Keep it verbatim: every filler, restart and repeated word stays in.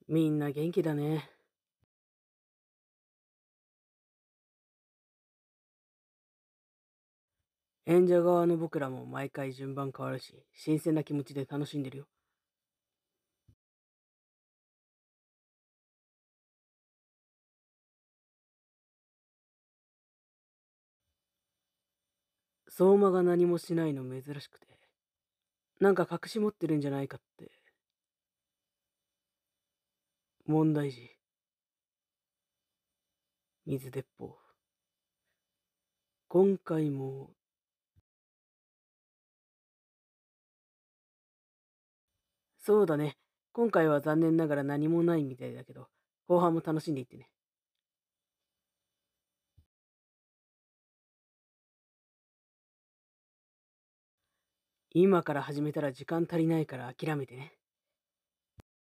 みんな元気だね。演者側の僕らも毎回順番変わるし、新鮮な気持ちで楽しんでるよ。相馬が何もしないの珍しくて、なんか隠し持ってるんじゃないかって。問題児、水鉄砲。今回も、そうだね。今回は残念ながら何もないみたいだけど、後半も楽しんでいってね。今から始めたら時間足りないから諦めてね。